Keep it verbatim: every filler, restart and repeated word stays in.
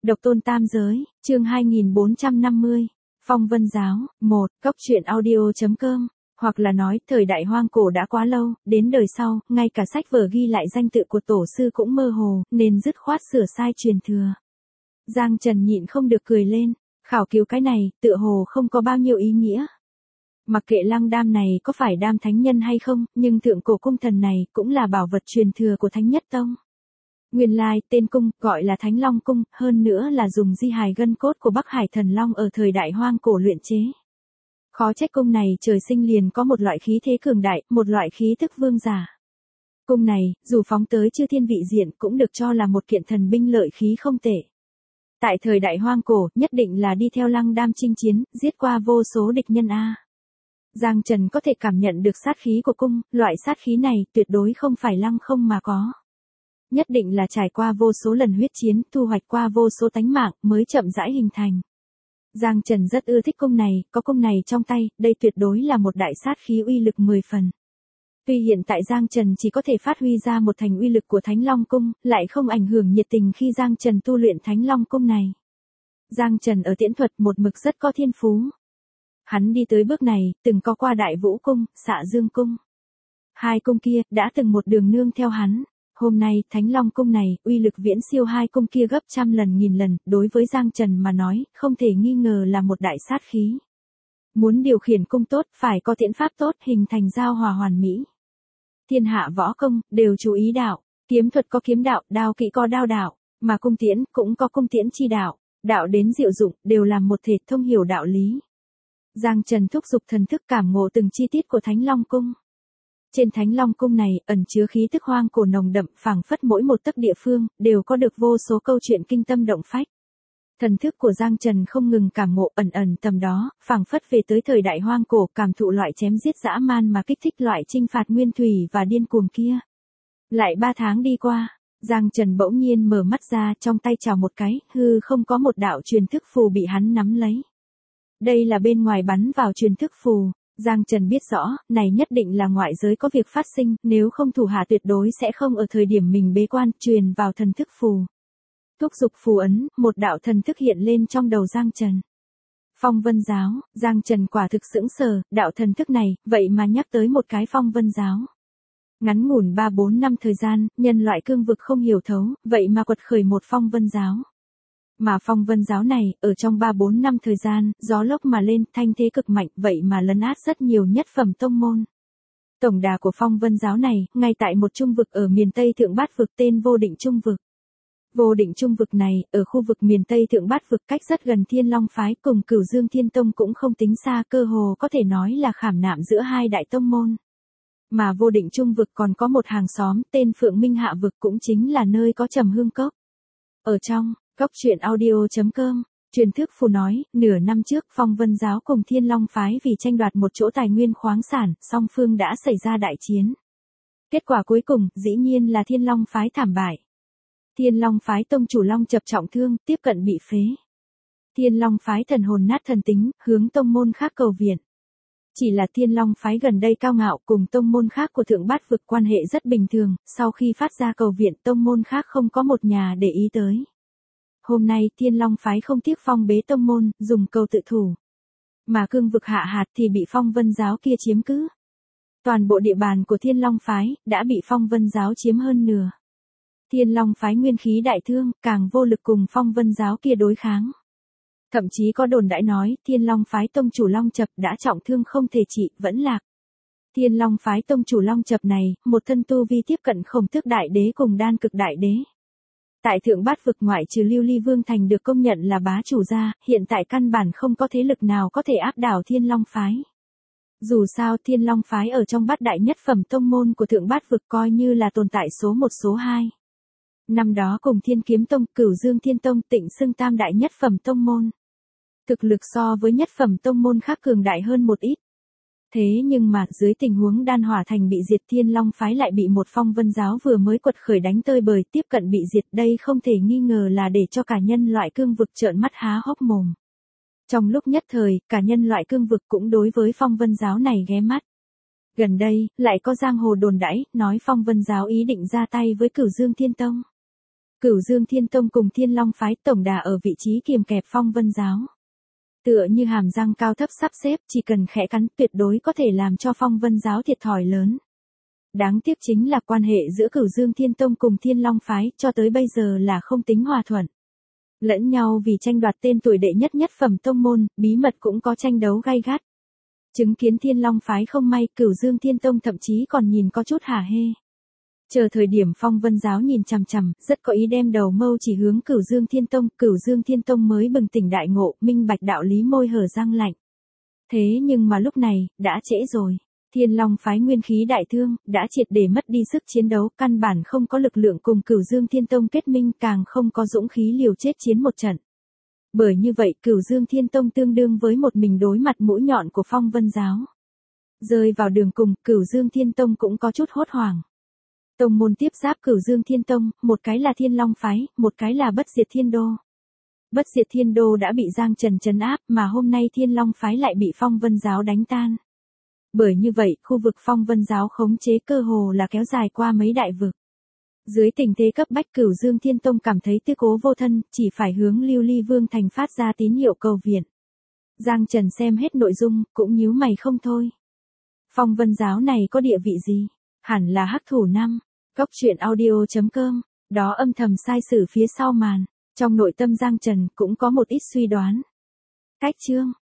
Độc tôn tam giới, chương hai nghìn bốn trăm năm mươi. Phong Vân Giáo, một. Cốc truyện audio.com. Hoặc là nói, thời đại hoang cổ đã quá lâu, đến đời sau, ngay cả sách vở ghi lại danh tự của tổ sư cũng mơ hồ, nên dứt khoát sửa sai truyền thừa. Giang Trần nhịn không được cười lên, khảo cứu cái này, tựa hồ không có bao nhiêu ý nghĩa. Mặc kệ lăng đam này có phải đam thánh nhân hay không, nhưng thượng cổ cung thần này cũng là bảo vật truyền thừa của Thánh Nhất Tông. Nguyên lai, tên cung, gọi là Thánh Long Cung, hơn nữa là dùng di hài gân cốt của Bắc Hải Thần Long ở thời đại hoang cổ luyện chế. Khó trách cung này trời sinh liền có một loại khí thế cường đại, một loại khí thức vương giả. Cung này, dù phóng tới chư thiên vị diện cũng được cho là một kiện thần binh lợi khí không tệ. Tại thời đại hoang cổ, nhất định là đi theo lăng đam chinh chiến, giết qua vô số địch nhân A. Giang Trần có thể cảm nhận được sát khí của cung, loại sát khí này tuyệt đối không phải lăng không mà có. Nhất định là trải qua vô số lần huyết chiến, thu hoạch qua vô số tánh mạng, mới chậm rãi hình thành. Giang Trần rất ưa thích cung này, có cung này trong tay, đây tuyệt đối là một đại sát khí uy lực mười phần. Tuy hiện tại Giang Trần chỉ có thể phát huy ra một thành uy lực của Thánh Long Cung, lại không ảnh hưởng nhiệt tình khi Giang Trần tu luyện Thánh Long Cung này. Giang Trần ở tiễn thuật một mực rất có thiên phú. Hắn đi tới bước này, từng có qua Đại Vũ Cung, Xạ Dương Cung. Hai cung kia, đã từng một đường nương theo hắn. Hôm nay, Thánh Long Cung này, uy lực viễn siêu hai cung kia gấp trăm lần nghìn lần, đối với Giang Trần mà nói, không thể nghi ngờ là một đại sát khí. Muốn điều khiển cung tốt, phải có tiễn pháp tốt, hình thành giao hòa hoàn mỹ. Thiên hạ võ công, đều chú ý đạo, kiếm thuật có kiếm đạo, đao kỹ có đao đạo, mà cung tiễn, cũng có cung tiễn chi đạo, đạo đến diệu dụng, đều làm một thể thông hiểu đạo lý. Giang Trần thúc giục thần thức cảm ngộ từng chi tiết của Thánh Long Cung. Trên Thánh Long Cung này, ẩn chứa khí tức hoang cổ nồng đậm, phảng phất mỗi một tấc địa phương, đều có được vô số câu chuyện kinh tâm động phách. Thần thức của Giang Trần không ngừng cảm ngộ ẩn ẩn tầm đó, phảng phất về tới thời đại hoang cổ, cảm thụ loại chém giết dã man mà kích thích loại chinh phạt nguyên thủy và điên cuồng kia. Lại ba tháng đi qua, Giang Trần bỗng nhiên mở mắt ra, trong tay chào một cái, hư không có một đạo truyền thức phù bị hắn nắm lấy. Đây là bên ngoài bắn vào truyền thức phù. Giang Trần biết rõ, này nhất định là ngoại giới có việc phát sinh, nếu không thủ hạ tuyệt đối sẽ không ở thời điểm mình bế quan, truyền vào thần thức phù. Thúc giục phù ấn, một đạo thần thức hiện lên trong đầu Giang Trần. Phong Vân Giáo, Giang Trần quả thực sững sờ, đạo thần thức này, vậy mà nhắc tới một cái Phong Vân Giáo. Ngắn ngủn ba bốn năm thời gian, nhân loại cương vực không hiểu thấu, vậy mà quật khởi một Phong Vân Giáo. Mà Phong Vân Giáo này, ở trong ba bốn năm thời gian, gió lốc mà lên, thanh thế cực mạnh, vậy mà lấn át rất nhiều nhất phẩm tông môn. Tổng đà của Phong Vân Giáo này, ngay tại một trung vực ở miền Tây Thượng Bát Vực tên Vô Định Trung Vực. Vô Định Trung Vực này, ở khu vực miền Tây Thượng Bát Vực cách rất gần Thiên Long Phái cùng Cửu Dương Thiên Tông cũng không tính xa, cơ hồ có thể nói là khảm nạm giữa hai đại tông môn. Mà Vô Định Trung Vực còn có một hàng xóm tên Phượng Minh Hạ Vực, cũng chính là nơi có Trầm Hương Cốc. Ở trong Cốc truyện audio.com, truyền thức phù nói, nửa năm trước Phong Vân Giáo cùng Thiên Long Phái vì tranh đoạt một chỗ tài nguyên khoáng sản, song phương đã xảy ra đại chiến. Kết quả cuối cùng, dĩ nhiên là Thiên Long Phái thảm bại. Thiên Long Phái tông chủ Long Chập trọng thương, tiếp cận bị phế. Thiên Long Phái thần hồn nát thần tính, hướng tông môn khác cầu viện. Chỉ là Thiên Long Phái gần đây cao ngạo, cùng tông môn khác của Thượng Bát Vực quan hệ rất bình thường, sau khi phát ra cầu viện tông môn khác không có một nhà để ý tới. Hôm nay Thiên Long Phái không tiếc phong bế tông môn, dùng cầu tự thủ. Mà cương vực hạ hạt thì bị Phong Vân Giáo kia chiếm cứ. Toàn bộ địa bàn của Thiên Long Phái, đã bị Phong Vân Giáo chiếm hơn nửa. Thiên Long Phái nguyên khí đại thương, càng vô lực cùng Phong Vân Giáo kia đối kháng. Thậm chí có đồn đãi nói, Thiên Long Phái tông chủ Long Chập đã trọng thương không thể trị, vẫn lạc. Thiên Long Phái tông chủ Long Chập này, một thân tu vi tiếp cận Khổng Tước Đại Đế cùng Đan Cực Đại Đế. Tại Thượng Bát Vực ngoại trừ Lưu Ly Vương Thành được công nhận là bá chủ ra, hiện tại căn bản không có thế lực nào có thể áp đảo Thiên Long Phái. Dù sao Thiên Long Phái ở trong bát đại nhất phẩm tông môn của Thượng Bát Vực coi như là tồn tại số một số hai. Năm đó cùng Thiên Kiếm Tông, Cửu Dương Thiên Tông tịnh xưng tam đại nhất phẩm tông môn. Thực lực so với nhất phẩm tông môn khác cường đại hơn một ít. Thế nhưng mà, dưới tình huống Đan Hỏa Thành bị diệt, Thiên Long Phái lại bị một Phong Vân Giáo vừa mới quật khởi đánh tơi bời, tiếp cận bị diệt, đây không thể nghi ngờ là để cho cả nhân loại cương vực trợn mắt há hốc mồm. Trong lúc nhất thời, cả nhân loại cương vực cũng đối với Phong Vân Giáo này ghé mắt. Gần đây, lại có giang hồ đồn đãi, nói Phong Vân Giáo ý định ra tay với Cửu Dương Thiên Tông. Cửu Dương Thiên Tông cùng Thiên Long phái tổng đà ở vị trí kiềm kẹp Phong Vân giáo. Tựa như hàm răng cao thấp sắp xếp, chỉ cần khẽ cắn tuyệt đối có thể làm cho Phong Vân giáo thiệt thòi lớn. Đáng tiếc chính là quan hệ giữa Cửu Dương Thiên Tông cùng Thiên Long phái cho tới bây giờ là không tính hòa thuận. Lẫn nhau vì tranh đoạt tên tuổi đệ nhất nhất phẩm tông môn, bí mật cũng có tranh đấu gay gắt. Chứng kiến Thiên Long phái không may, Cửu Dương Thiên Tông thậm chí còn nhìn có chút hả hê. Chờ thời điểm Phong Vân giáo nhìn chằm chằm, rất có ý đem đầu mâu chỉ hướng Cửu Dương Thiên Tông, Cửu Dương Thiên Tông mới bừng tỉnh đại ngộ, minh bạch đạo lý, môi hở răng lạnh. Thế nhưng mà lúc này, đã trễ rồi. Thiên Long phái nguyên khí đại thương, đã triệt để mất đi sức chiến đấu, căn bản không có lực lượng cùng Cửu Dương Thiên Tông kết minh, càng không có dũng khí liều chết chiến một trận. Bởi như vậy, Cửu Dương Thiên Tông tương đương với một mình đối mặt mũi nhọn của Phong Vân giáo. Rơi vào đường cùng, Cửu Dương Thiên Tông cũng có chút hốt hoảng. Tông môn tiếp giáp Cửu Dương Thiên Tông, một cái là Thiên Long phái, một cái là Bất Diệt Thiên Đô. Bất Diệt Thiên Đô đã bị Giang Trần trấn áp, mà hôm nay Thiên Long phái lại bị Phong Vân giáo đánh tan. Bởi như vậy, khu vực Phong Vân giáo khống chế cơ hồ là kéo dài qua mấy đại vực. Dưới tình thế cấp bách, Cửu Dương Thiên Tông cảm thấy tư cố vô thân, chỉ phải hướng Lưu Ly Vương thành phát ra tín hiệu cầu viện. Giang Trần xem hết nội dung, cũng nhíu mày không thôi. Phong Vân giáo này có địa vị gì? Hẳn là hắc thủ năm. Cốc truyện audio chấm com, đó âm thầm sai sử phía sau màn. Trong nội tâm Giang Trần cũng có một ít suy đoán. Cách chương.